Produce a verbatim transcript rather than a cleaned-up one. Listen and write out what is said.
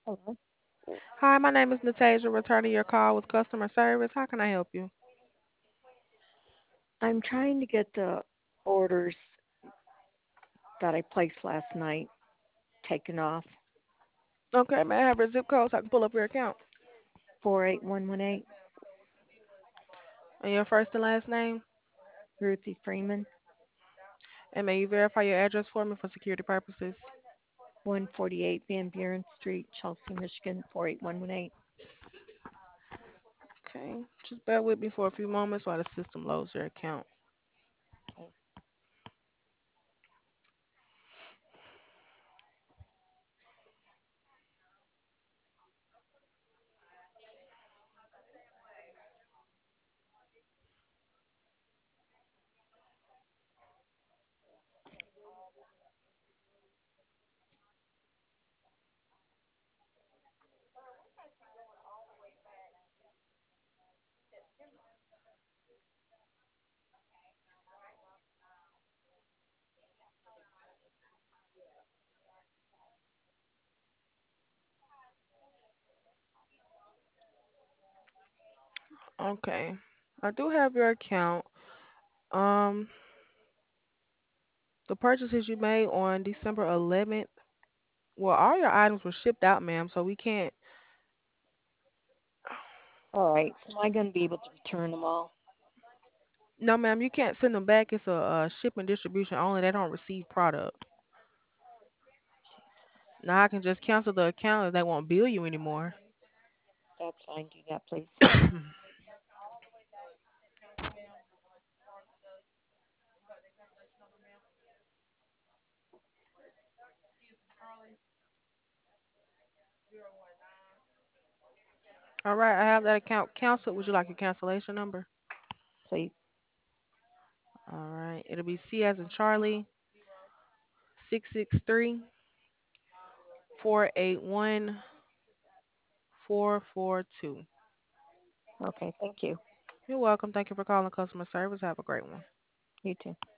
Hello. Hi, my name is Natasia, returning your call with customer service. How can I help you? I'm trying to get the orders that I placed last night taken off. Okay, may I have your zip code so I can pull up your account? four eight one one eight, And your first and last name? Ruthie Freeman, And may you verify your address for me for security purposes? one forty-eight Van Buren Street, Chelsea, Michigan, four eight one one eight. Okay, just bear with me for a few moments while the system loads your account. Okay. Okay, I do have your account. Um, the purchases you made on December eleventh, well, all your items were shipped out, ma'am, so we can't. All right. Am I going to be able to return them all? No, ma'am, you can't send them back. It's a, uh shipping distribution only. They don't receive product. Now I can just cancel the account if they won't bill you anymore. That's fine. Do that, please. All right, I have that account canceled. Would you like a cancellation number? Please. All right, it'll be C as in Charlie, six six three, four eight one, four four two. Okay. Thank you. You're welcome. Thank you for calling customer service. Have a great one. You too.